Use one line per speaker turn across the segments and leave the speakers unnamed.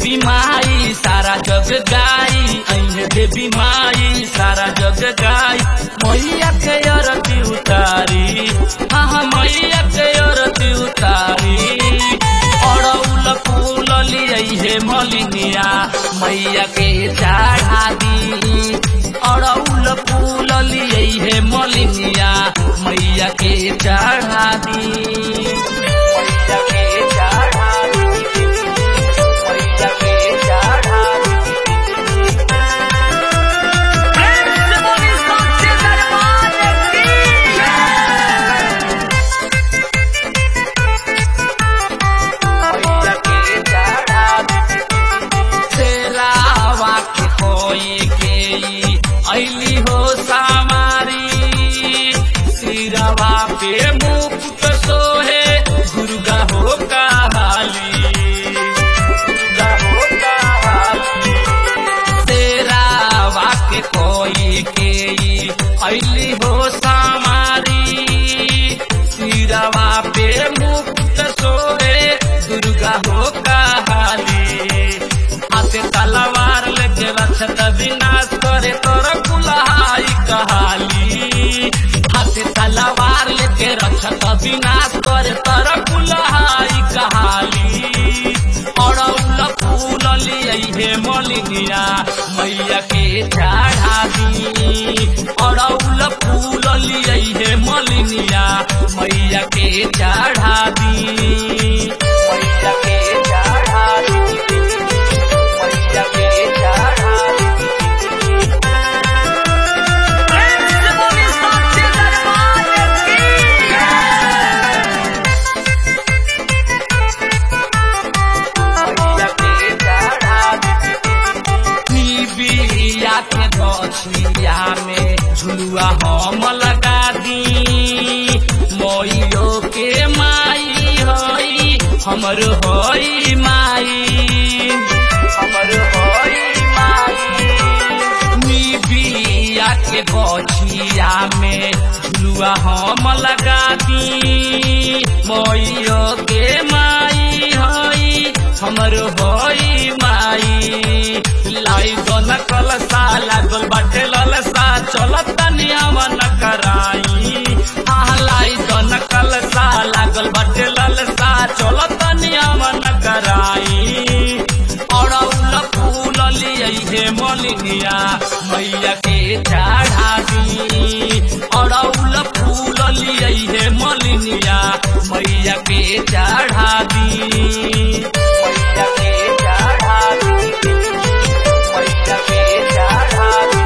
देवी माई सारा जग गाई, अहे देवी माई सारा जग गाई। मैया के आरती उतारी, हाँ मैया के आरती उतारी। अड़उल फूल लिये मलिनिया मैया के चढ़ा दी। अड़उल फूल लिये मलिनिया मैया के चढ़ा दी। मैया के चढ़ा दी, मैया के चढ़ा दी। ऐली हो सामारी सिरवा पे मुकुट सोहे, दुर्गा हो कहाली, दुर्गा हो कहाली। तेरावा के कोई के ऐली हो सामारी सिरवा पे मुकुट सोहे, दुर्गा हो कहाली। हाथे तलवार लेके रक्षत विनाश करे तोर कुल्हाई कहाली। हाथे तलवार लेके रक्षत विनाश करे तोर कुल्हाई कहाली। अड़उल फूल लिये मलिनिया मैया के चढ़ा दी। अड़उल फूल लिये मलिनिया मैया के चढ़ा दी। मैया के चढ़ा दी, मैया के चढ़ा दी। बिया के गछिया में झुलुआ हम लगा दी। मैयो के माई हई हमर हई माई, हमर हई माई। बिया के गछिया में झुलुआ हम लगा दी। मैयो के माई हई हमर हई माई। लाई दोन कलसा लागल बाटे ललसा, चलत नियम न कराई। हाँ लाई दोन कलसा लागल बाटे ललसा, चलत नियम न कराई। अड़उल फूल लिये मलिनिया मैया के चढ़ा दी। अड़उल फूल लिये मलिनिया मैया के चढ़ा दी। मैया के चढ़ा दी, मैया के चढ़ा दी।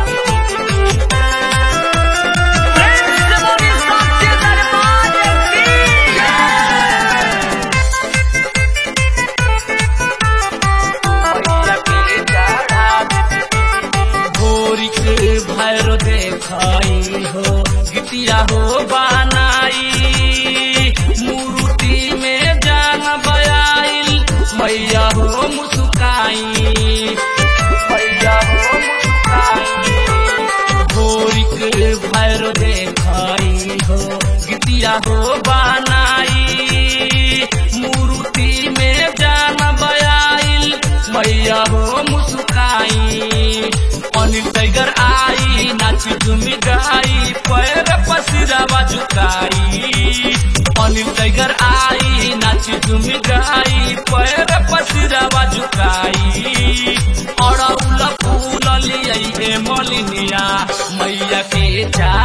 भैरो देखाई हो गिटिया हो बनाई। मूर्ति में जान बयाइल मैया हो मुस्काई, मैया हो मुस्काई। भोरिक भैरो देखाई हो गिटिया हो बनाई। मूर्ति में जान बयाइल मैया हो मुस्काई। अनिल टाइगर आई नाची झूमी गाई, पैर पसिरवा झुकाई। अनिल टाइगर आई नाची झूमी गाई, पैर पसिरवा झुकाई। अड़उल फूल लिये मलिनिया मैया के